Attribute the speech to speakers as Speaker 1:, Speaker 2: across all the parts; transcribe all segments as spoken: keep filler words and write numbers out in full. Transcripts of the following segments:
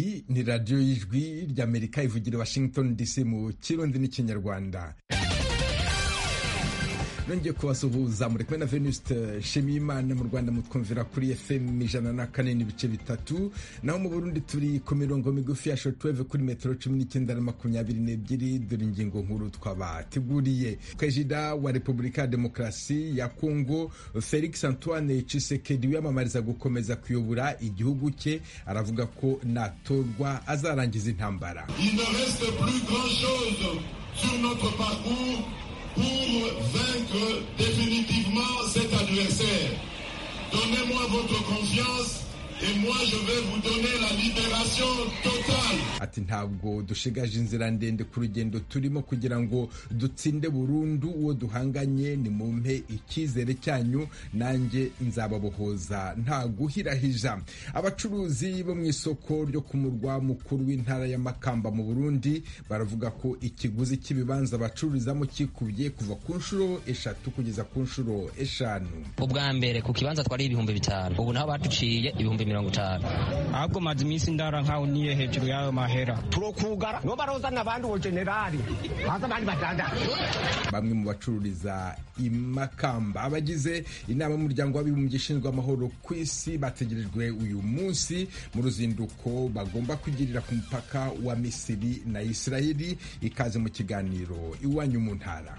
Speaker 1: iyi ni radiyo y'ijwi ry'Amerika ivugira Washington D C mu kirundi n'ikinyarwanda. Nongeye kubasuhuza muri kumwe na Venuste Shimimana. Mu Rwanda mutwumvira kuri F M ijana na kane n'ibice bitatu, naho mu Burundi turi ku mirongo migufi ya shortwave kuri metero cumi n'icyenda na makumyabiri n'ebyiri. Dore ingingo nkuru twabateguriye. Perezida wa Repubulika ya Demokarasi ya Kongo Felix Antoine Tshisekedi wiyamamariza gukomeza kuyobora igihugu cye aravuga ko natorwa azarangiza intambara.
Speaker 2: Il ne reste plus grand chose sur notre parcours pour vaincre définitivement cet adversaire. Donnez-moi votre confiance et moi je vais vous donner la libération totale.
Speaker 1: Ati ntabwo dushigaje inzira ndende ku rugendo turimo kugira ngo dutsinde burundu uwo duhanganye, ni mumpe icyizere cyanyu nanjye nzababohoza nta guhirahija. Abacuruzi bo mu isoko ryo ku murwa mukuru w'intara ya Makamba mu Burundi baravuga ko ikiguzi cy'ibibanza bacururizamo kikubye kuva ku nshuro eshatu kugeza ku nshuro eshanu.
Speaker 3: Ubwa mbere ku kibanza twari ibihumbi bitanu, ubu naho baduciye ibihumbi mirongo itanu.
Speaker 4: Ahubwo maze iminsi ndara nkaho niye hejuru yayo mahera
Speaker 5: turokugara no barozana abandi wo generali baza abandi badanda.
Speaker 1: Bamwe mu bacururiza i Makamba abagize inama y'umuryango w'abibumbye ishinzwe amahoro ku isi bategerejwe uyu munsi mu ruzinduko bagomba kugirira ku mupaka wa Misiri na Israeli. Ikaze mu kiganiro iwanyu mu ntara.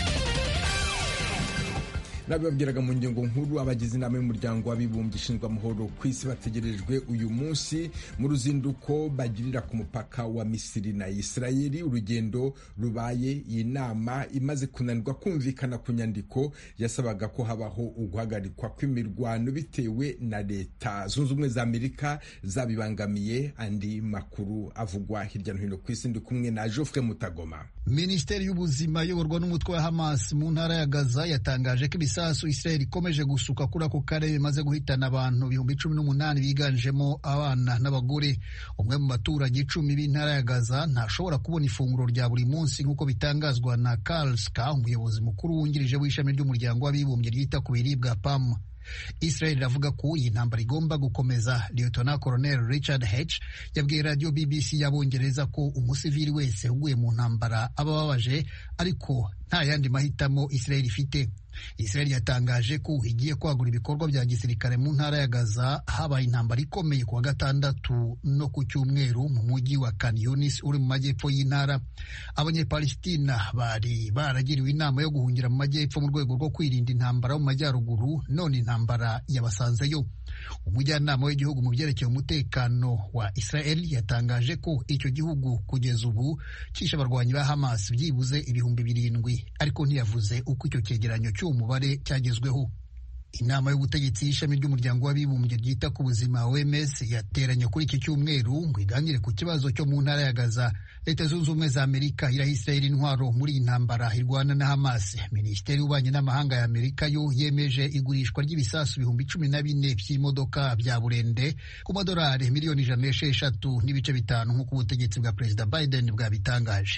Speaker 1: Nabibabwiraga mu ngingo nkuru, abagize inama y'umuryango w'abibumbye ishinzwe amahoro ku isi bategerejwe uyu munsi mu ruzinduko bagirira ku mupaka wa Misiri na Israeli. Urugendo rubaye iyi nama imaze kunanirwa kumvikana ku nyandiko yasabaga ko habaho uguhagarikwa kw'imirwano bitewe na Leta Zunze Ubumwe za Amerika zabibangamiye. Andi makuru avugwa hirya no hino ku isi, ndi kumwe na Geoffrey Mutagoma.
Speaker 6: Minisiteri y'ubuzima iyoborwa n'umutwe wa Hamas mu ntara ya Gaza yatangaje ko ibisasu Israel ikomeje gusuka kuri ako karere bimaze guhitana abantu ibihumbi cumi n'umunani biganjemo abana n'abagore. Umwe mu baturage icumi b'intara ya Gaza ntashobora kubona ifunguro rya buri munsi nk'uko bitangazwa na Karl Ska, umuyobozi mukuru wungirije w'ishami ry'umuryango w'abibumbye ryita ku biribwa P A M. Israel iravuga ko iyi ntambara igomba gukomeza. Lieutenant Colonel Richard H yabwiye radio B B C y'Abongereza ko umusivili wese uguye mu ntambara aba ababaje, ariko nta yandi mahitamo Israel ifite. Israel yatangaje ko igiye kwagura ibikorwa bya gisirikare mu ntara ya Gaza habaye intambara ikomeye kuwa gatandatu no ku cyumweru mu mujyi wa Khan Yunis uri mu majyepfo y'intara. Abanyepalestina bari baragiriwe inama yo guhungira mu majyepfo mu rwego rwo kwirinda intambara mu majyaruguru, none intambara yabasanzeyo. Umujyanama w'igihugu mu byerekeye umutekano wa Israel yatangaje ko icyo gihugu kugeza ubu cyishe abarwanyi ba Hamas byibuze ibihumbi birindwi, ariko ntiyavuze uko icyo cyegeranyo cy'uwo mubare cyagezweho. Inama y'ubutegetsi y'ishami ry'umuryango w'abibumbye ryita ku buzima O M S yateranye kuri iki cyumweru ngo iganire ku kibazo cyo mu ntara ya Gaza. Leta Zunze Ubumwe za Amerika iraha Israel intwaro muri iyi ntambara irwana na Hamas. Minisiteri y'ububanyi n'amahanga ya Amerika yo yemeje igurishwa ry'ibisasu ibihumbi cumi na bine by'imodoka bya burende ku madolari miliyoni ijana n'esheshatu n'ibice bitanu nk'uko ubutegetsi bwa Perezida Biden bwabitangaje.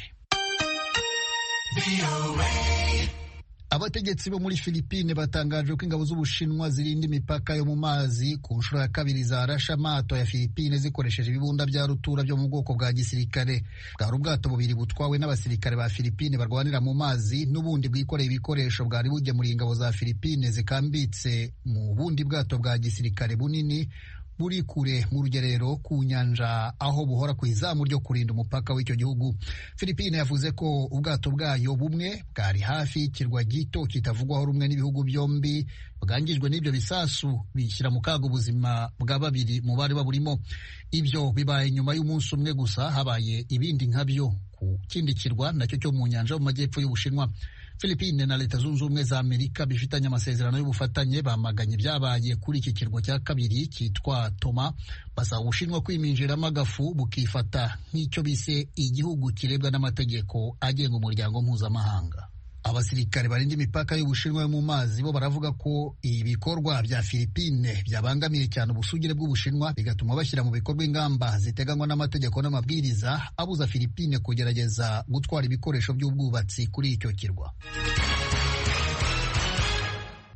Speaker 6: Abategetsi bo muri Philippines batangaje ko ingabo z'Ubushinwa zirinda imipaka yo mu mazi ku nshuro ya kabiri zarashe amato ya Philippines zikoresheje ibibunda bya rutura byo mu bwoko bwa gisirikare. Bwari ubwato bubiri butwawe n'abasirikare ba Philippines barwanira mu mazi, n'ubundi bwikoreye ibikoresho bwari bugemuriye ingabo za Philippines zikambitse mu bundi bwato bwa gisirikare bunini buri kure mu rugerero ku nyanja aho buhora ku izamu ryo kurinda umupaka w'icyo gihugu. Philippines yavuze ko ubwato bwayo bumwe bwari hafi y'ikirwa gito kitavugwaho rumwe n'ibihugu byombi bwangijwe n'ibyo bisasu bishyira mu kaga ubuzima bwa babiri mu bari baburimo. Ibyo bibaye nyuma y'umunsi umwe gusa habaye ibindi nkabyo ku kindi kirwa nacyo cyo mu nyanja mu majyepfo y'Ubushinwa. Philippines na Leta Zunze Ubumwe za Amerika bifitanye amasezerano y'ubufatanye bamaganye byabaye kuri iki kirwa cya kabiri cyitwa Toma, basaba Ubushinwa kwiminjiramo agafu bukifata nk'icyo bise igihugu kirebwa n'amategeko agenga umuryango mpuzamahanga. Abasirikare barinda imipaka y'Ubushinwa yo mu mazi bo baravuga ko ibikorwa bya Philippines byabangamiye cyane ubusugire bw'Ubushinwa, bigatuma bashyira mu bikorwa ingamba ziteganywa n'amategeko n'amabwiriza abuza Philippines kugerageza gutwara ibikoresho by'ubwubatsi kuri icyo kirwa.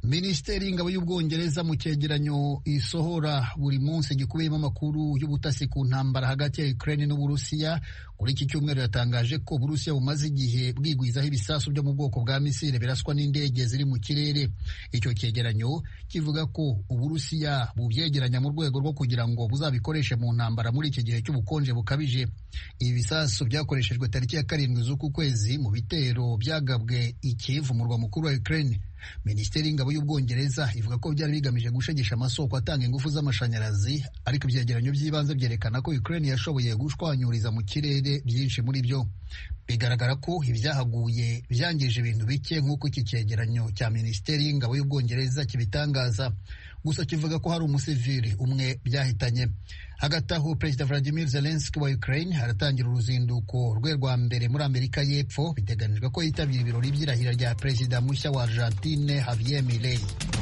Speaker 6: Minisiteri y'ingabo y'Ubwongereza mu cyegeranyo isohora buri munsi gikubiyemo amakuru y'ubutasi ku ntambara hagati ya Ukraine n'Uburusiya kuri iki cyumweru yatangaje ko Uburusiya bumaze igihe bwigwizaho ibisasu byo mu bwoko bwa misile biraswa n'indege ziri mu kirere. Icyo cyegeranyo kivuga ko Uburusiya bubyegeranya mu rwego rwo kugira ngo buzabikoreshe mu ntambara muri iki gihe cy'ubukonje bukabije. Ibi bisasu byakoreshejwe tariki ya karindwi z'uku kwezi mu bitero byagabwe i Kiev, umurwa mukuru wa Ukraine. Minisiteri y'ingabo y'Ubwongereza ivuga ko byari bigamije gushegesha amasoko atanga ingufu z'amashanyarazi, ariko ibyegeranyo by'ibanze byerekana ko Ukraine yashoboye gushwanyuriza mu kirere byinshi muri byo. Bigaragara ko ibyahaguye byangije ibintu bike nk'uko iki cyegeranyo cya Minisiteri y'ingabo y'Ubwongereza kibitangaza, gusa kivuga ko hari umusivili umwe byahitanye. Hagati aho Perezida Vladimir Zelensky wa Ukraine aratangira uruzinduko rwe rwa mbere muri Amerika y'Epfo. Biteganijwe ko yitabira ibirori by'irahira rya Perezida mushya wa Argentine Javier Milei.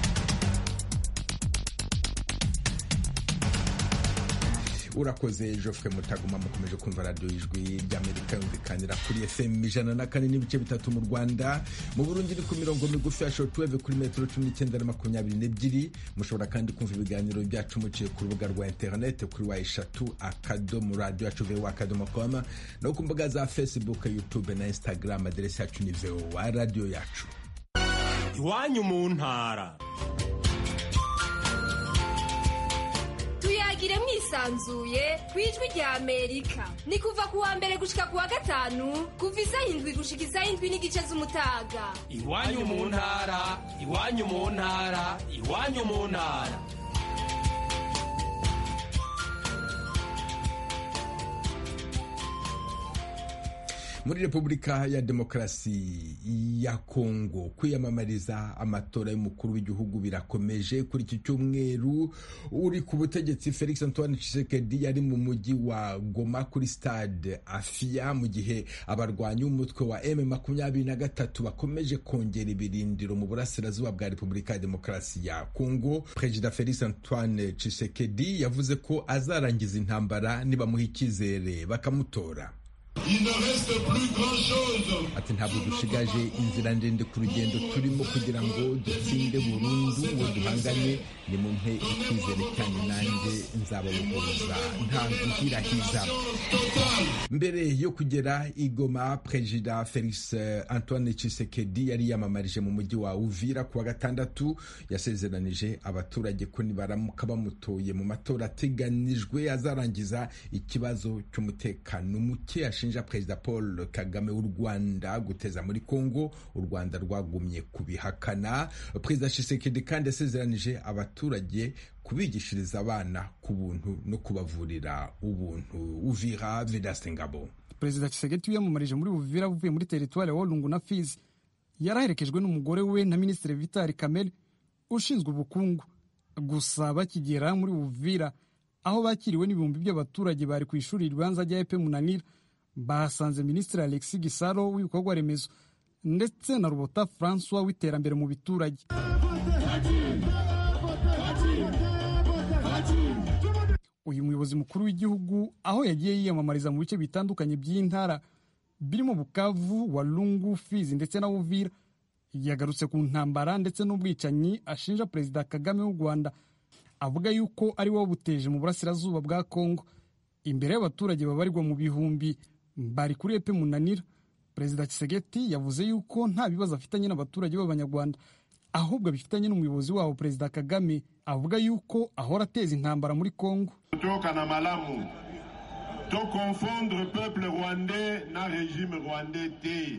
Speaker 1: Urakoze Geoffrey Mutaguma. Mukomeje kumva radio Ijwi ry'Amerika yumvikanira kuri F M ijana na kane n'ibice bitatu mu Rwanda, mu Burundi ni ku mirongo migufi ya shortwave kuri metero cumi n'icyenda na makumyabiri n'ebyiri. Mushobora kandi kumva ibiganiro byacu muciye ku rubuga rwa internet kuri wa eshatu akadomo radio yacu voa akadomo com, no ku mbuga za Facebook, YouTube na Instagram. Aderesi yacu ni voa radio yacu.
Speaker 7: Iwanyu mu ntara.
Speaker 8: Tuyagire mwisanzuye kwijwi rya Amerika. Ni kuva ku wa mbere gushika ku wa gatanu kuva isaha indwi gushika isaha indwi n'igice z'umutaga.
Speaker 7: Iwanyu mu ntara, iwanyu mu ntara, iwanyu mu ntara.
Speaker 1: Muri Repubulika ya Demokarasi ya Kongo, kwiyamamariza amatora y'umukuru w'igihugu birakomeje. Kuri iki cyumweru uri ku butegetsi Felix Antoine Tshisekedi yari mu mujyi wa Goma kuri stade Afia, mu gihe abarwanyi b'umutwe wa M makumyabiri na gatatu bakomeje kongera ibirindiro mu burasirazuba bwa Repubulika ya Demokarasi ya Kongo. Perezida Felix Antoine Tshisekedi yavuze ko azarangiza intambara nibamuha icyizere bakamutora. Ati ntabwo dushigaje inzira ndende ku rugendo turimo kugira ngo dutsinde burundu uwo duhanganye, ni mu mpe icyizere cyane nanjye nzababohoza nta guhirahiza. Mbere yo kugera i Goma, Perezida Felix Antoine Tshisekedi yari yamamarije mu mujyi wa Uvira kuwa gatandatu. Yasezeranije abaturage ko nibaramuka bamutoye mu matora ateganijwe azarangiza ikibazo cy'umutekano muke ashinja Perezida Paul Kagame w'u Rwanda guteza muri Kongo. U Rwanda rwagumye kubihakana. Perezida Tshisekedi kandi yasezeranije abaturage kubigishiriza abana ku buntu no kubavurira ubuntu. Uvira, Vedaste Ngabo.
Speaker 9: Perezida Tshisekedi yiyamamarije muri Uvira uvuye muri teritwari ya Walungu na Fizi. Yaraherekejwe n'umugore we na Minisitiri Vital Kamerhe ushinzwe ubukungu. Gusa bakigera muri Uvira, aho bakiriwe n'ibihumbi by'abaturage bari ku ishuri ribanza rya E P Munanira, bahasanze Minisitiri Alexis Gisaro w'ibikorwa remezo ndetse na Rubota François w'iterambere mu biturage. Uyu muyobozi mukuru w'igihugu aho yagiye yiyamamariza mu bice bitandukanye by'intara birimo Bukavu, Walungu, Fizi ndetse na Uvira, yagarutse ku ntambara ndetse n'ubwicanyi ashinja Perezida Kagame w'u Rwanda, avuga yuko ari we wabuteje mu burasirazuba bwa Kongo. Imbere y'abaturage babarirwa mu bihumbi bari kuri E P Munanira, Perezida Tshisekedi yavuze yuko nta bibazo afitanye n'abaturage b'Abanyarwanda, ahubwo bifitanye n'umuyobozi wabo Perezida Kagame, avuga yuko ahora ateza intambara muri Kongo.
Speaker 2: Toka na malamu to confondre peuple rwandais na régime rwandais te.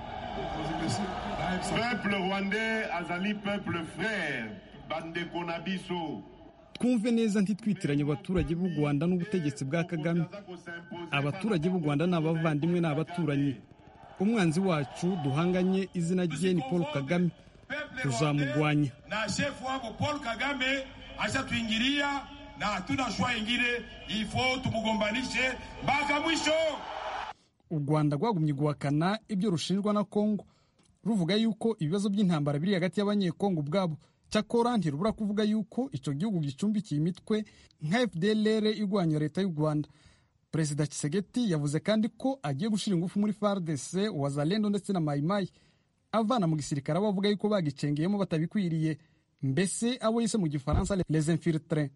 Speaker 2: Peuple rwandais azali peuple frère bandeko na biso.
Speaker 9: Twumve neza ntitwitiranye abaturage b'u Rwanda n'ubutegetsi bwa Kagame. Abaturage b'u Rwanda ni abavandimwe n'abaturanyi. Umwanzi wacu duhanganye izina rye ni Paul Kagame, tuzamugwanya.
Speaker 2: Na chef wabo Paul Kagame acha tuingilia na hatuna shwa ingine, ifo tumugombanishe mpaka mwisho.
Speaker 9: U Rwanda rwagumye guhakana ibyo rushinjwa na Kongo, ruvuga yuko ibibazo by'intambara biri hagati y'abanyekongo ubwabo. Cyakora ntirubura kuvuga yuko icyo gihugu gicumbikiye imitwe nka F D L R igwanya leta y'u Rwanda. Perezida Tshisekedi yavuze kandi ko agiye gushira ingufu muri F A R D C, Wazalendo ndetse na Mai Mai, avana mu gisirikare abavuga yuko bagicengeyemo batabikwiriye. mbese abo yise mu gifaransa les infiltrés.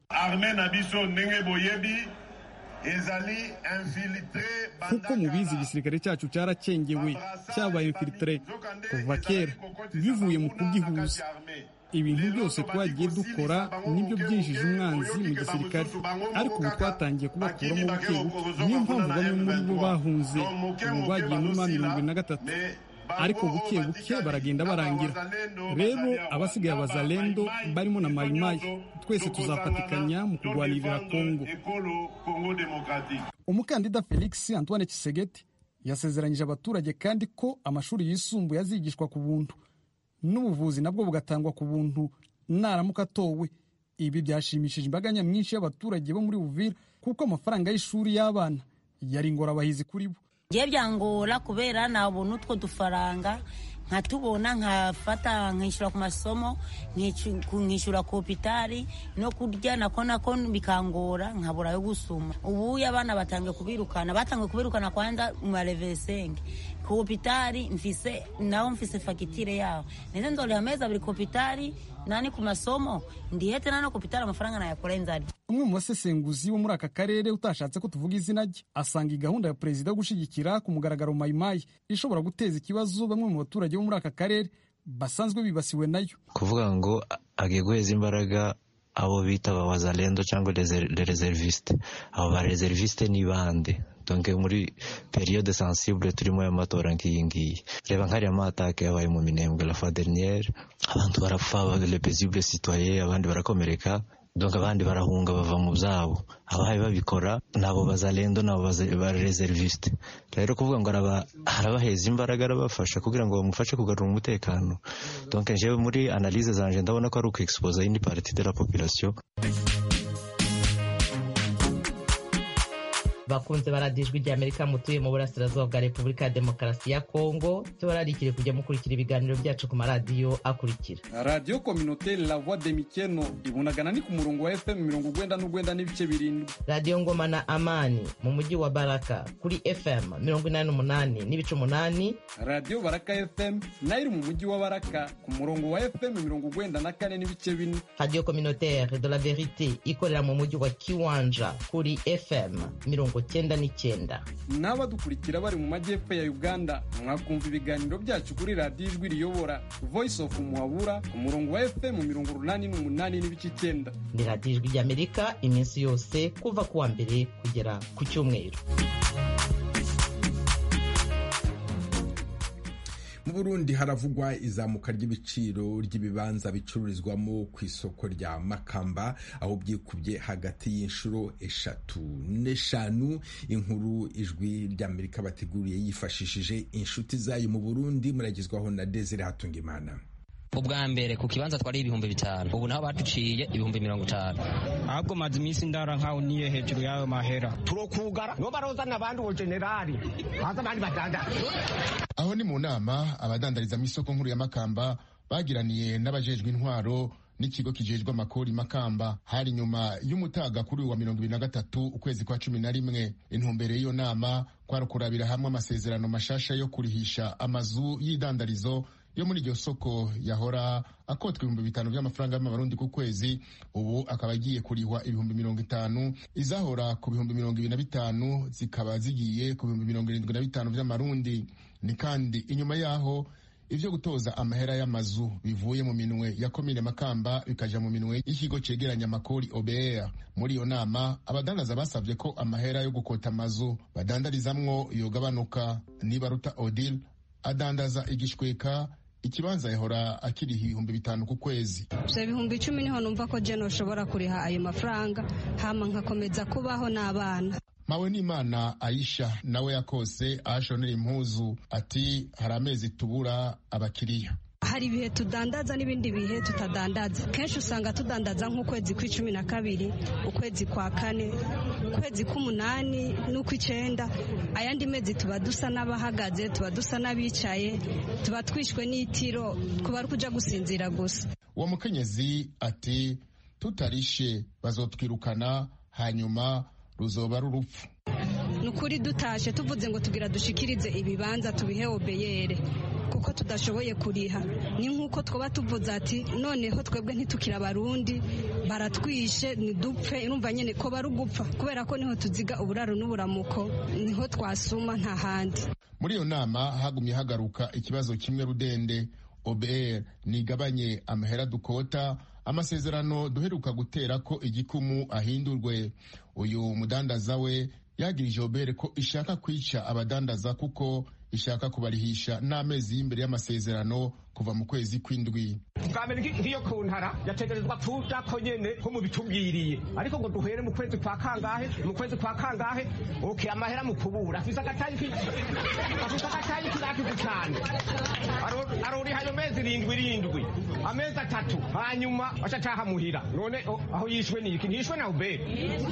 Speaker 9: Kuko mubizi igisirikare cyacu cyaracengewe cyabaye infiltré kuva kera bivuye mu kugihuza. Ibintu byose twagiye dukora nibyo byinjije umwanzi mu gisirikare, ariko ubu twatangiye kubakuramo buke buke. Niyo mpamvu bamwe muri bo bahunze, ubu bagiye muri ma mirongo ine na gatatu, ariko buke buke baragenda barangira. Rero abasigaye abazalendo barimo na mayimayi, twese tuzafatikanya mu kurwanirira Kongo. Umukandida Felix Antoine Tshisekedi yasezeranyije abaturage kandi ko amashuri yisumbuye azigishwa ku buntu n'ubuvuzi nabwo bugatangwa ku buntu naramuka atowe. Ibi byashimishije imbaga nyamwinshi y'abaturage bo muri Uvira kuko amafaranga y'ishuri y'abana yari ingorabahizi kuri bo.
Speaker 10: Ngiye byangora kubera nta buntu two dufaranga nkatubona nkafata nkishyura ku masomo nkishyura ku hopitali no kurya nako nako bikangora nkabura yo gusuma. Ubu abana batangiye kubirukana batangiye kubirukana kwanza mu marevesenge ku hopitali mfise naho mfise fagitire yaho neze ndole ameza buri hopitali nani ku masomo ndihete nano hopitali amafaranga nayakora inzari. Umwe mu basesenguzi bo muri aka karere utashatse ko tuvuga izina rye asanga gahunda ya perezida yo gushigikira ku mugaragaro mayimayi ishobora guteza ikibazo bamwe mu baturage bo muri aka karere basanzwe bibasiwe nayo.
Speaker 11: Kuvuga ngo agiye guheza imbaraga abo bita ba wazalendo cyangwa les reservistes. Abo ba reservistes ni bande? Donc muri periode sensible turimo y'amatora ngiyi ngiyi. Reba nkariya amatake yabaye mu Minembwe la fois dernière, abantu barapfa, les paisibles citoyens, abandi barakomereka, donc abandi barahunga bava mu byabo. Abahaye babikora nabo bazalendo nabo ba reserviste. Rero kuvuga ngo araba harabaheza imbaraga arabafasha kugira ngo bamufashe kugarura umutekano. Donc jewe muri analyse zanje ndabona ko ari uko expose une partie de la population.
Speaker 12: Bakunze baradijwe rya Amerika mutuye mu burasirazuba bwa Repubulika ya Demokarasi ya Kongo, tubararikire kujya mukurikira ibiganiro byacu ku maradiyo akurikira:
Speaker 9: Radio Communautaire La Voix de Mikeno ibunagana ni ku murongo wa F M mirongo ugwenda n'ugwenda n'ibice birindwi.
Speaker 12: Radio Ngoma na Amani mu mujyi wa Baraka kuri F M mirongo inani n'umunani n'ibice umunani.
Speaker 9: Radio Baraka F M nayo iri mu mujyi wa Baraka ku murongo wa F M mirongo ugwenda na kane n'ibice bine.
Speaker 12: Radio Communautaire de la Vérité ikorera mu mujyi wa Kiwanja kuri F M mirongo cyenda n'icyenda.
Speaker 9: N'abadukurikira bari mu majyepfo ya Uganda mwakumva ibiganiro byacu kuri Radio Ijwi Riyobora Voice of Muhabura ku murongo wa F M mirongo urunani n'umunani n'ibice icyenda.
Speaker 12: Ni Radio Ijwi ry'Amerika iminsi yose kuva kuwa mbere kugera ku cyumweru.
Speaker 1: Mu Burundi haravugwa izamuka ry'ibiciro ry'ibibanza bicururizwamo ku isoko rya Makamba aho byikubye hagati y'inshuro eshatu n'eshanu. Inkuru Ijwi ry'Amerika bateguriye yifashishije inshuti zayo mu Burundi muragizwaho na Desire Hatungimana.
Speaker 3: Ubwa mbere ku kibanza twari ibihumbi bitanu, ubu naho batuciye ibihumbi mirongo itanu.
Speaker 4: Ahubwo maze iminsi ndara nkaho niye hejuru yayo mahera.
Speaker 5: Turokugara no barozana abandi bo generali haza abandi batanda.
Speaker 13: Aho ni mu nama abadandariza mu isoko nkuru ya Makamba bagiraniye n'abajejwe intwaro n'ikigo kijejwe amakori Makamba hari nyuma y'umutaga kuri wa mirongo ibiri na gatatu ukwezi kwa cumi na rimwe. Intumbere y'iyo nama kwari kurabira hamwe amasezerano mashasha yo kurihisha amazu y'idandarizo yo muri iryo soko yahora akotwa ibihumbi bitanu by'amafaranga y'amabarundi ku kwezi, ubu akaba agiye kurihwa ibihumbi mirongo itanu, izahora ku bihumbi mirongo ibiri na bitanu zikaba zigiye ku bihumbi mirongo irindwi na bitanu by'amarundi. Ni kandi inyuma yaho ivyo gutoza amahera y'amazu bivuye mu minwe ya komine Makamba bikaja mu minwe y'ikigo cegeranya amakori O B R. Muri iyo nama abadandaza basavye ko amahera yo gukota amazu badandarizamwo yogabanuka. Nibaruta Odile adandaza igishweka ikibanza yahora akiri ibihumbi bitanu ku kwezi.
Speaker 14: Je ibihumbi icumi niho numva ko je noshobora kuriha ayo mafaranga hama nkakomeza kubaho n'abana.
Speaker 13: Mawe n'Imana Aisha nawe yakose ahashonera impuzu ati hari amezi tubura abakiriya.
Speaker 14: Hari ibihe tudandaza n'ibindi bihe tutadandaza. Kenshi usanga tudandaza nk'ukwezi kw'icumi na kabiri, ukwezi kwa kane, ukwezi k'umunani n'ukw'icenda. Ayandi mezi tuba dusa n'abahagaze, tuba dusa n'abicaye, tuba twishwe n'itiro, kuba ari kuja gusinzira gusa.
Speaker 13: Uwo mukenyezi ati tutarishe bazotwirukana hanyuma ruzoba ari urupfu.
Speaker 14: Nukuri dutashe tuvuze ngo tugira dushikirize ibibanza tubihe obeyere kuko tudashoboye kuriha. Ni nk'uko twaba tuvuze ati noneho twebwe ntitukira abarundi baratwishe nidupfe, urumva nyene ko bari ugupfa kubera ko niho tuziga uburaro n'uburamuko, niho twasuma nta handi.
Speaker 13: Muri iyo nama hagumye hagaruka ikibazo kimwe rudende. O B R nigabanye amahera dukota, amasezerano duheruka gutera ko igikumu ahindurwe. Uyu mudandaza we yagirije O B R ko ishaka kwica abadandaza kuko ishaka kubarihisha n'amezi y'imbere y'amasezerano kuva mu kwezi kw'indwi.
Speaker 5: Bwambere nk'iyo ku ntara yategerezwa kuja ko nyene ko mu bitubwiriye, ariko ngo duhere mu kwezi kwa kangahe mu kwezi kwa kangahe okay amahera mu kubura afisa gatayi afisa gatayi kirakize cyane arori hayo mezi rindwi rindwi amezi atatu hanyuma acacaha muhira none aho yishwe niki nishwe na ube.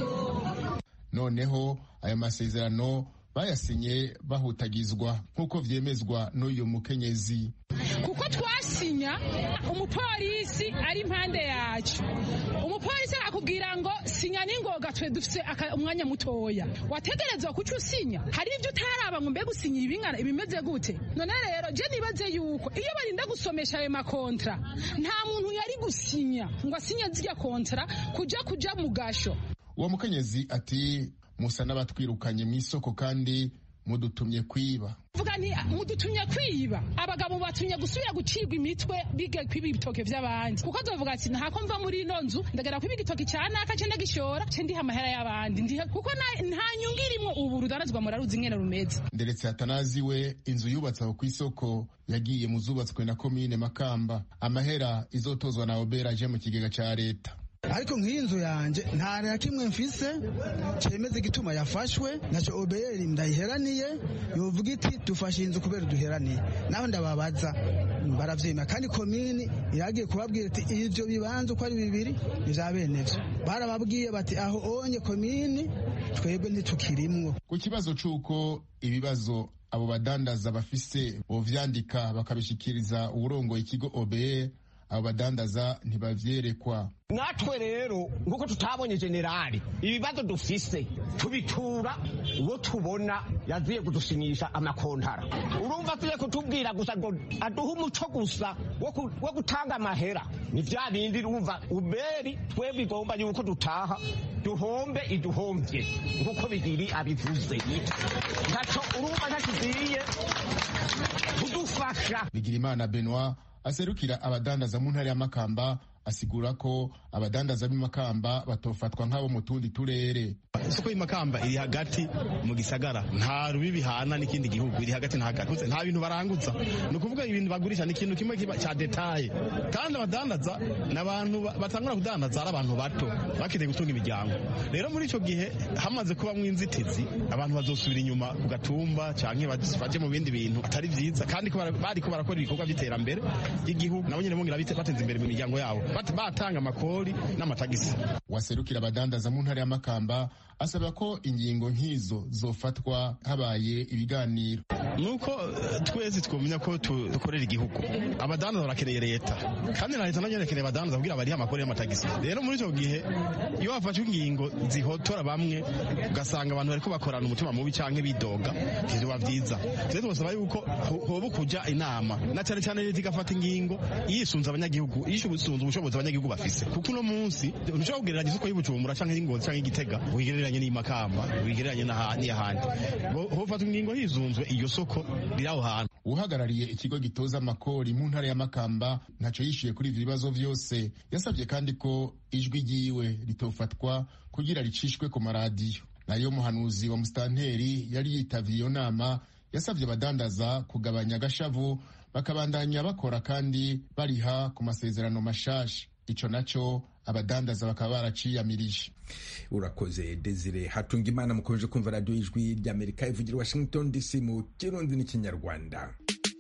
Speaker 13: Noneho ayo masezerano bayasinye bahutagizwa nk'uko vyemezwa n'uyu mukenyezi.
Speaker 15: Kuko twasinya umupolisi ari impande yacu, umupolisi akubwira ngo sinya n'ingoga, twe dufise umwanya mutoya, wategerezwa kuca usinya. Hari ivyo utaraba ngo mbega usinya ibingana ibimeze gute. None rero je nibaze yuko iyo barinda gusomesha ayo makontra nta muntu yari gusinya ngo asinye zirya kontra kuja kuja mu gasho.
Speaker 13: Uwo mukenyezi ati musa n'abatwirukanye mu isoko kandi mudutumye kwiba.
Speaker 15: Vuga nti mudutumye kwiba, abagabo batumye gusubira gucibwa imitwe bige kwiba ibitoke vy'abandi, kuko azovuga ati ntako mva muri ino nzu ndagera kwiba igitoki cyana akace ndagishora ce ndiha amahera y'abandi ndiha, kuko nta nyungu irimwo ubu rudanazwa muraruzi ingene rumeze.
Speaker 13: Nderetse Atanazi we inzu yubatse aho kw'isoko yagiye mu zubatswe na komine Makamba, amahera izotozwa na O B R aje mu kigega ca leta.
Speaker 16: Ariko nk'iyi nzu yanje nta na kimwe mfise cemeze igituma yafashwe, naco O B R ndayiheraniye yovuga iti dufashe inzu kubera duheraniye, naho ndababaza baravyema, kandi komini iragiye kubabwira ati ivyo bibanza uko ari bibiri nivyabenevyo, barababwiye bati aho onye komini twebwe ntitukirimwo.
Speaker 13: Ku kibazo c'uko ibibazo abo badandaza bafise bovyandika bakabishikiriza uwurongoye ikigo O B R, abo badandaza ntibavyerekwa.
Speaker 5: Natwe rero nguko tutabonye generali ibibazo dufise tubitura uwo tubona yaziye kudusinyisha amakontara. Urumva tuye kutubwira gusa ngo aduha umuco gusa wo gutanga amahera, ni vya bindi urumva uberi twe bigomba yuko dutaha duhombe iduhombye nguko bigiri abivuze. Ntaco urumva ntakiziye kudufasha. Bigirimana Benoit aserukira abadandaza mu ntara ya Makamba asigura ko abadandaza b'imakamba batofatwa nk'abo mu tundi turere.
Speaker 17: Isoko y'imakamba iri hagati mu gisagara, nta rubibi hana n'ikindi gihugu, iri hagati na hagati, nta bintu baranguza, ni ukuvuga ibintu bagurisha ni ikintu kimwe cya detaye, kandi abadandaza n'abantu batangura kudandaza ari abantu bato bakeneye gutunga imiryango. Rero muri icyo gihe hamaze kubamwo inzitizi, abantu bazosubira inyuma ku gatumba cyangwa baje mu bindi bintu atari byiza, kandi bari ko barakora ibikorwa by'iterambere ry'igihugu nabo nyine bongera bateza imbere mu miryango yabo batanga amakori n'amatagisi.
Speaker 13: Waserukira abadandaza mu ntara ya Makamba asaba ko ingingo nk'izo zofatwa habaye ibiganiro.
Speaker 17: Nuko twese twumenya ko dukorera igihugu, abadandaza barakeneye leta kandi na leta nayo irakeneye abadandaza kugira barihe amakori y'amatagisi. Rero muri icyo gihe iyo hafashwe ingingo zihotora bamwe ugasanga abantu bariko bakorana umutima mubi canke bidoga, ivyo biba vyiza. Rero tubasaba yuko hoba kuja inama na cyane cyane leta igafata ingingo yisunze abanyagihugu, yisunze ubushobozi abanyagihugu bafise, kuko uno munsi ntushobora kugereranya isoko y'Ubujumbura canke y'Ingozi canke y'Igitega wigereranye n'imakamba wigereranye n'ahandi hofata ingingo hizunzwe iyo soko riraho hantu.
Speaker 13: Uhagarariye ikigo gitoza amakori mu ntara ya Makamba ntaco yishuye kuri ivyo bibazo vyose. Yasabye kandi ko ijwi ryiwe ritofatwa kugira ricishwe ku maradiyo. Nayo muhanuzi wa Mustanteri yari yitavye iyo nama yasabye abadandaza kugabanya agashavu bakabandanya bakora kandi bariha ku masezerano mashasha. Ico naco abadandaza bakaba baraciyamirije.
Speaker 1: Urakoze Desire Hatungimana. Mukomeje kumva radio ijwi ry'Amerika ivugira Washington D C mu Kirundi n'Ikinyarwanda.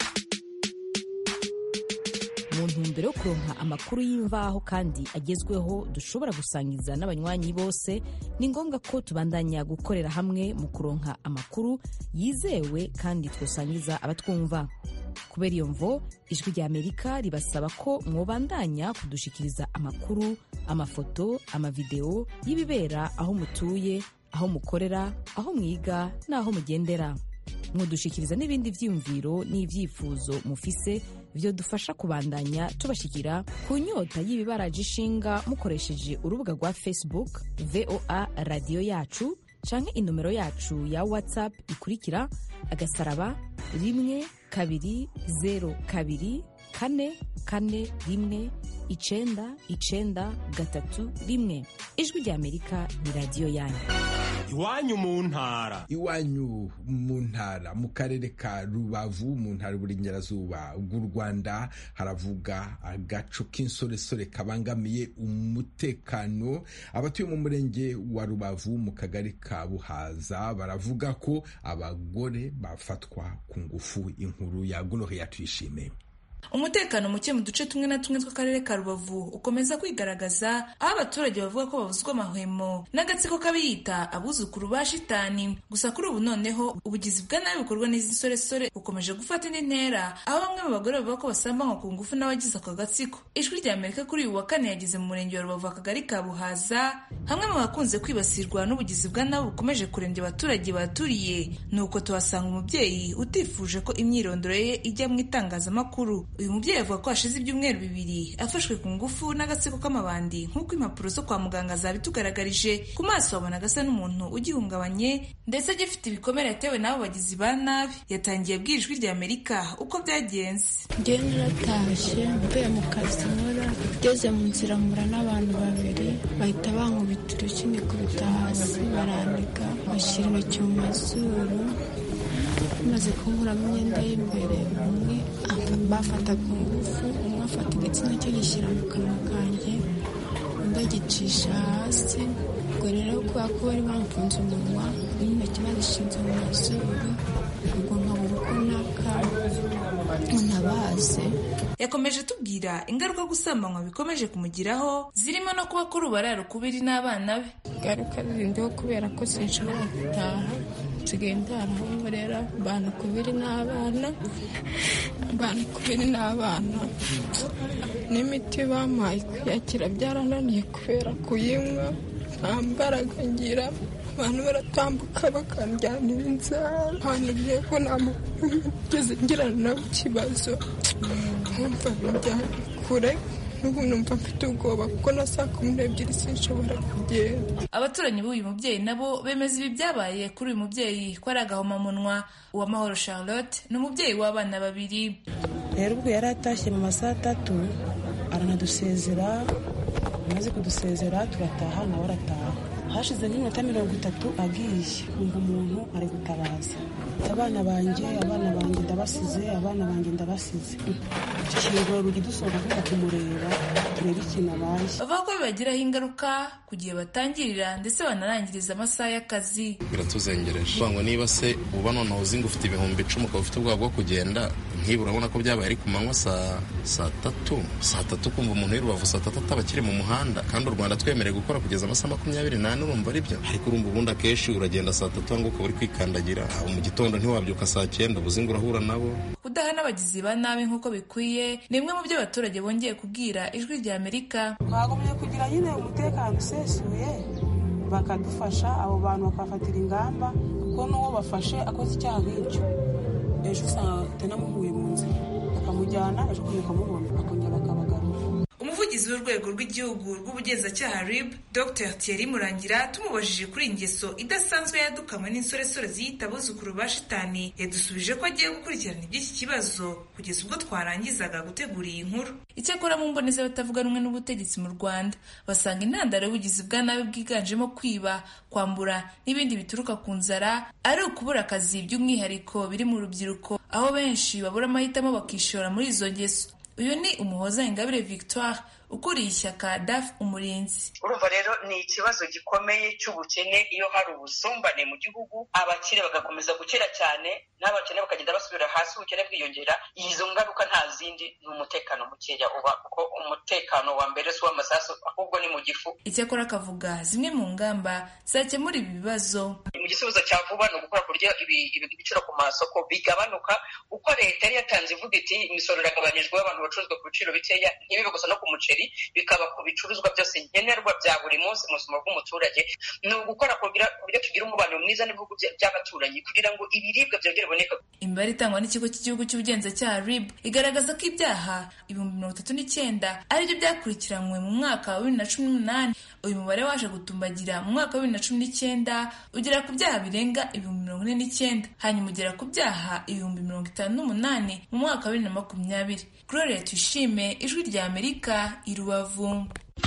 Speaker 18: Mu ntumbero yo kuronka amakuru y'imvaho kandi agezweho dushobora gusangiza n'abanywanyi bose, ni ngombwa ko tubandanya gukorera hamwe mu kuronka amakuru yizewe kandi twosangiza abatwumva. Kubera iyo mvo ijwi ry'Amerika ribasaba ko mwobandanya kudushikiriza amakuru, amafoto, amavideo y'ibibera aho mutuye, aho mukorera, aho mwiga n'aho mugendera. mwodushikiriza n'ibindi vyiyumviro n'ivyifuzo mufise vyo dufasha kubandanya tubashikira ku nyota y'ibibaraje ishinga mukoresheje urubuga rwa Facebook V O A radio yacu canke inomero yacu ya WhatsApp ikurikira agasaraba rimwe kabiri zero kabiri kane kane rimwe icenda icenda gatatu rimwe. Ijwi rya Amerika ni radio yanyu.
Speaker 7: Iwanyu mu ntara.
Speaker 1: Iwanyu mu ntara mu karere ka Rubavu mu ntara y'Uburengerazuba bw'u Rwanda haravuga agaco k'insoresore kabangamiye umutekano. Abatuye mu murenge wa Rubavu mu kagari ka Buhaza baravuga ko abagore bafatwa ku ngufu. Inkuru ya Gunohe yatwishime.
Speaker 19: Umutekano muke mu duce tumwe na tumwe tw'akarere ka Rubavu ukomeza kwigaragaza, aho abaturage bavuga ko babuzwa amahwemo n'agatsiko kabiyita abuzukuru ba shitani. Gusa kuri ubu noneho ubugizi bwa nabi bukorwa n'izi nsoresore bukomeje gufata indi ntera, aho bamwe mu bagore bavuga ko basambanywa ku ngufu n'abagize ako gatsiko. Ijwi rya Amerika kuri uyu wa kane yageze mu murenge wa Rubavu akagari ka Buhaza, hamwe mu bakunze kwibasirwa n'ubugizi bwa nabi bukomeje kurembya abaturage baturiye. Nuko tuhasanga umubyeyi utifuje ko imyirondoro ye ijya mu itangazamakuru. Uyu mubyeyi avuga ko hashize ibyumweru bibiri afashwe ku ngufu n'agatsiko k'amabandi, nk'uko impapuro zo kwa muganga zabitugaragarije. Ku maso abona agasa n'umuntu ugihungabanye ndetse agifite ibikomere yatewe n'abo bagizi ba nabi. Yatangiye abwira Ijwi rya Amerika uko byagenze.
Speaker 20: Njyewe naratashye mvuye mu kazi nkora, ngeze mu nzira mpura n'abantu babiri bahita bankubita urushyi nikubita hasi barandika bashyira intoki mu mazuru, maze kunkuramo imyenda y'imbere. Umwe bafata ku ngufu, umwe afata igitsina cyo gishyira mu kanwa kanjye, undi agicisha hasi. Ubwo rero kubera ko bari bamfunze umunwa n'intoki bazishinze mu mazuru, ubwo nkabura uko naka ntabaze.
Speaker 19: Yakomeje tubwira ingaruka gusambanywa bikomeje kumugiraho, zirimo no kuba kuri ubarara ukubiri n'abana be.
Speaker 20: Ingaruka zirindiho kubera ko sinshobora gutaha, nsigaye ndaraho nkorera mbana kubiri n'abana mbana kubiri n'abana n'imiti bampaye kuyakira byarananiye kubera kuyinywa, nta mbaraga ngira. Abantu baratambuka bakanjyanira inzara, abantu ngiye ko nta muntu ugeze ngirana nabo ikibazo, nkumva bijyana kure. N'ubu numva mfite ubwoba kuko na saa kumi n'ebyiri sinshobora kugenda.
Speaker 19: Abaturanyi b'uyu mubyeyi nabo bemeza ibi byabaye kuri uyu mubyeyi ko ari agahomamunwa. Uwamahoro Charlotte ni umubyeyi w'abana babiri.
Speaker 21: Rero ubwo yari atashye mu masaha atatu aranadusezera, amaze kudusezera turataha nawe arataha. Hashize nk'iminota mirongo itatu agiye, umva umuntu ari gutabaza, abana banjye abana banjye ndabasize abana banjye ndabasize ikingoro rugi dusohoka kuja kumureba turebe ikintu abaye.
Speaker 19: Bavuga ko bibagiraho ingaruka ku gihe batangirira ndetse banarangiriza amasaha y'akazi.
Speaker 22: Biratuzengereje ngo niba se uba noneho uzi ngo ufite ibihumbi icumi ukaba ufite ubwoba bwo kugenda, nk'ibi urabona ko byabaye ari ku manywa saa saa tatu saa tatu kumva umuntu w'Irubavu saa tatu ataba akiri mu muhanda, kandi u Rwanda twemerewe gukora kugeza amasaha makumyabiri n'ane. Urumva ari byo, ariko urumva ubundi akenshi uragenda saa tatu ngo ukaba uri kwikandagira, mu gitondo ntiwabyuka saa cyenda ubuzingo urahura nabo.
Speaker 19: Kudaha n'abagizi ba nabi nk'uko bikwiye ni imwe mu byo abaturage bongeye kubwira Ijwi rya Amerika.
Speaker 21: Twagomye kugira nyine umutekano usesuye, bakadufasha abo bantu bakafatira ingamba, kuko n'uwo bafashe akoze icyaha nk'icyo ejo usanga atanamuhuye mu nzira, bakamujyana ejo kumubona akongera bakabagarura.
Speaker 19: Umuvugizi w'urwego rw'igihugu rw'ubugenzacyaha R I B Dr Thierry Murangira tumubajije kuri ingeso idasanzwe yadukamwe n'insoresore ziyita abuzukuru ba shitani, yadusubije ko agiye gukurikirana iby'iki kibazo kugeza ubwo twarangizaga gutegura iyi nkuru. Icyakora mu mboneza batavuga rumwe n'ubutegetsi mu Rwanda basanga intandaro y'ubugizi bwa nabi bwiganjemo kwiba, kwambura n'ibindi bituruka ku nzara ari ukubura akazi, by'umwihariko biri mu rubyiruko, aho benshi babura amahitamo bakishora muri izo ngeso. Uyu ni Umuhoza Ingabire Victoire ukuriye ishyaka D A F Umurinzi.
Speaker 23: Urumva rero ni ikibazo gikomeye cy'ubukene. Iyo hari ubusumbane mu gihugu, abakire bagakomeza gukira cyane n'abakene bakagenda basubira hasi, ubukene bwiyongera. Izo ngaruka nta zindi, ni umutekano mukeya uba, kuko umutekano wa mbere si uw'amasasu ahubwo ni mu gifu.
Speaker 19: Icyakora akavuga zimwe mu ngamba zakemura ibi bibazo.
Speaker 23: Mu gisubizo cya vuba ni ugukora ku buryo ibiciro ku masoko bigabanuka, uko leta yari yatanze ivuga iti imisoro iragabanijwe, abantu bacuruzwa ku biciro bikeya, ntibibe gusa no ku muceri umuceri bikaba ku bicuruzwa byose nkenerwa bya buri munsi mu buzima bw'umuturage. Ni ugukora ku buryo tugira umubano mwiza n'ibihugu by'abaturanyi kugira ngo ibiribwa byongere biboneke.
Speaker 19: Imibare itangwa n'ikigo cy'igihugu cy'ubugenzacyaha R I B igaragaza ko ibyaha ibihumbi mirongo itatu n'icyenda aribyo byakurikiranywe mu mwaka wa bibiri na cumi n'umunani. Uyu mubare waje gutumbagira mu mwaka wa bibiri na cumi n'icyenda ugera ku byaha birenga ibihumbi mirongo ine n'icyenda, hanyuma ugera ku byaha ibihumbi mirongo itanu n'umunani mu mwaka wa bibiri na makumyabiri. Gloria Tuyishime, Ijwi rya Amerika, i Rubavu.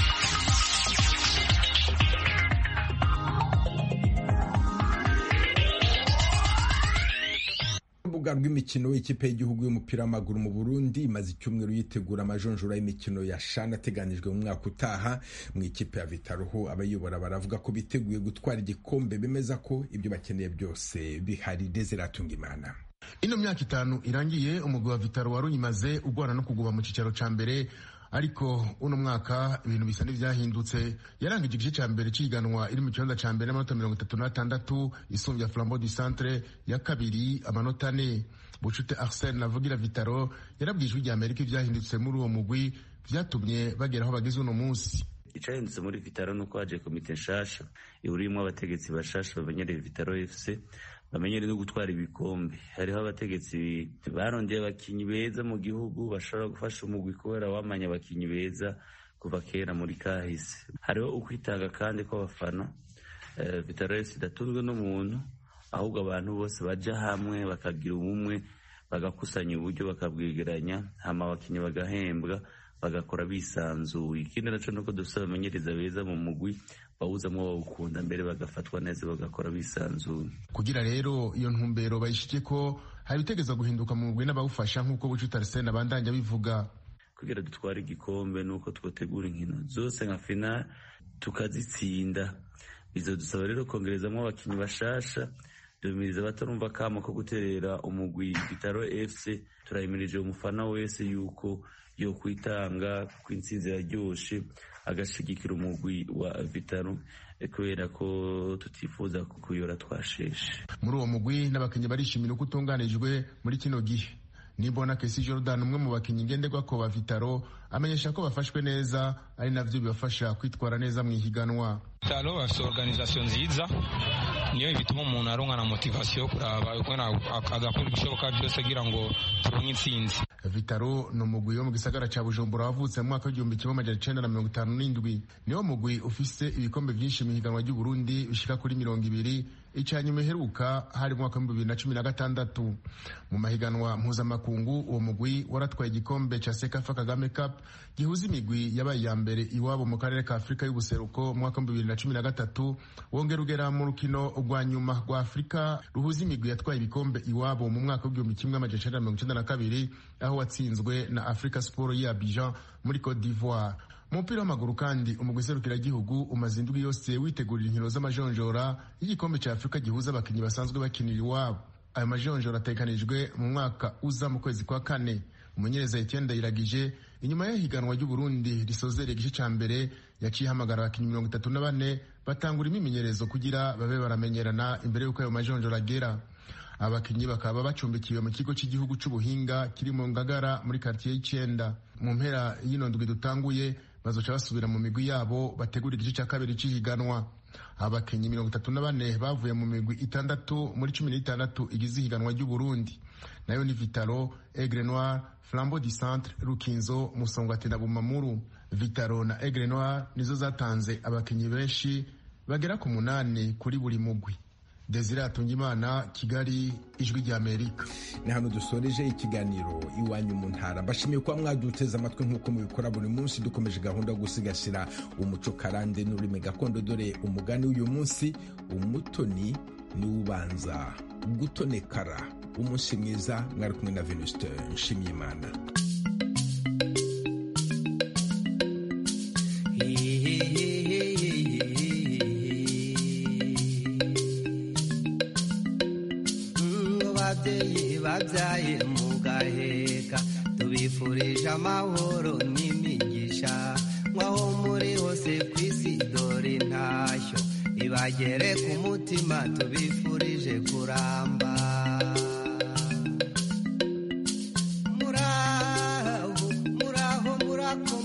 Speaker 1: urubuga rw'imikino ikipe y'igihugu y'umupira w'amaguru mu Burundi imaze icyumweru yitegura amajonjora y'imikino ya shana ateganijwe mu mwaka utaha. Mu ikipe ya Vitaroho abayobora baravuga ko biteguye gutwara igikombe, bemeza ko ibyo bakeneye byose bihari. Desire Atungimana.
Speaker 13: Ino myaka itanu irangiye umugwi wa Vitaro wari uyimaze ugwana no kuguba mu cicaro ca mbere, ariko uno mwaka ibintu bisa n'ivyahindutse. Yarangije igice ca mbere ciganwa iri mu kibanza ca mbere n'amanota mirongo itatu n'atandatu isumbya Flambeau du Centre ya kabiri amanota ane. Bucute Arsene navugira Vitaro yarabwijwe ijya Amerika ivyahindutse muri uwo mugwi vyatumye bagera aho bageze uno munsi.
Speaker 2: Icahindutse muri Vitaro nuko haje komite nshasha ihurimwo abategetsi bashasha bamenyereye Vitaro F C, bamenyere no gutwara ibikombe. Hariho abategetsi barondeye abakinyi beza mu gihugu bashobora gufasha umugwi kubera wamanya abakinyi beza kuva kera muri kahise. Hariho ukwitanga kandi kw'abafana. Uh, Vitaro F C idatunzwe n'umuntu, ahubwo abantu bose baja hamwe bakagira ubumwe, bagakusanya uburyo bakabwegeranya, hama abakinyi bagahembwa bagakora bisanzuye. Ikindi naco nuko dufise abamenyereza beza mu mugwi bawuzamwo bawukunda, mbere bagafatwa neza bagakora bisanzuye.
Speaker 13: Kugira rero iyo ntumbero bayishike ko hari bitegeza guhinduka mu mugwi n'abawufasha nk'uko Bucute Arsene abandanya bivuga.
Speaker 2: Kugira dutware igikombe nuko twotegura inkino zose nka final tukazitsinda. Bizodusaba rero kongerezamwo abakinyi bashasha, dumiriza batarumva kamo ko guterera umugwi Vitaro F C. Turayimirije umufana wese yuko yo kwitanga kw'intsinzi yaryoshe agashigikira umugwi wa Vitaro kubera ko tutifuza kuyora twasheshe.
Speaker 13: Muri uwo mugwi n'abakinyi barishimira uko utunganijwe muri kino gihe. Nibona Kesi Jordan umwe mu bakinyi ngenderwa ko ba Vitaro amenyesha ko bafashwe neza, ari navyo bibafasha kwitwara neza mu ihiganwa.
Speaker 4: Vitaro bafite organisation nziza, niyo bituma umuntu aronka na motivation kuraba uko agakora ibishoboka byose kugira ngo turonke intsinzi.
Speaker 13: Vitaro no mugwi wo mu gisagara ca Bujumbura wavutse mu mwaka w'igihumbi kimwe amajana icenda na mirongo itanu n'indwi. Niwo mugwi ufise ibikombe vyinshi mu higanwa ry'u Burundi bishika kuri mirongo ibiri. Icanyuma iheruka hari mu mwaka wa bibiri na cumi na gatandatu. Mu mahiganwa mpuzamakungu uwo mugwi waratwaye igikombe ca Sekafa Kagame Cup gihuza imigwi yabaye ya mbere iwabo mu karere ka Afrika y'ubuseruko mu mwaka wa bibiri na cumi na gatatu. Wongera ugera mu rukino rwa nyuma rwa Afrika ruhuza imigwi yatwaye ibikombe iwabo mu mwaka w'igihumbi kimwe amajana icenda na mirongo icenda na kabiri, aho watsinzwe na Africa Sport ya Abidjan muri Cote d'Ivoire. Mu mupira w'amaguru kandi umugwi serukiragihugu umaze indwi yose witegurira inkino z'amajonjora y'igikombe ca Afrika gihuza abakinyi basanzwe bakinira iwabo. Ayo majonjora ateganijwe mu mwaka uza mu kwezi kwa kane. Umumenyereza Etienne Ndayiragije inyuma y'ihiganwa ry'u Burundi risozereye igice ca mbere yaciye hamagara abakinyi mirongo itatu na bane batangura imimenyerezo kugira babe baramenyerana imbere y'uko ayo majonjora agera. Abakinyi bakaba bacumbikiwe mu kigo cy'igihugu c'ubuhinga kiri mu Ngagara muri quartier y'Icenda. Mu mpera y'ino ndwi dutanguye bazoca basubira mu migwi yabo bategura igice cya kabiri cy'ihiganwa. Abakinyi mirongo itatu na bane bavuye mu migwi itandatu muri cumi n'itandatu igize ihiganwa ry'u Burundi, nayo ni Vitaro, Aigle Noir, Flambeau du Centre, Rukinzo, Musongati na Bumamuru. Vitaro na Aigle Noir nizo zatanze abakinyi benshi bagera ku munani kuri buri mugwi. Desire Atungimana, Kigali, Ijwi rya Amerika.
Speaker 1: Ni hano dusoreje ikiganiro Iwanyu mu Ntara. Mbashimiye kuba mwaduteze amatwi nk'uko mubikora buri munsi. Dukomeje gahunda yo gusigasira umuco karande n'ururimi gakondo. Dore umugani w'uyu munsi: umutoni ni ubanza gutonekara. Umunsi mwiza, mwari kumwe na Venuste Nshimiyimana.
Speaker 6: Babyaye mugaheka tubifurije amahoro n'imigisha, mwaho muri hose kw'isi dore intashyo ibagere ku mutima tubifurije kuramba. Muraho muraho muraho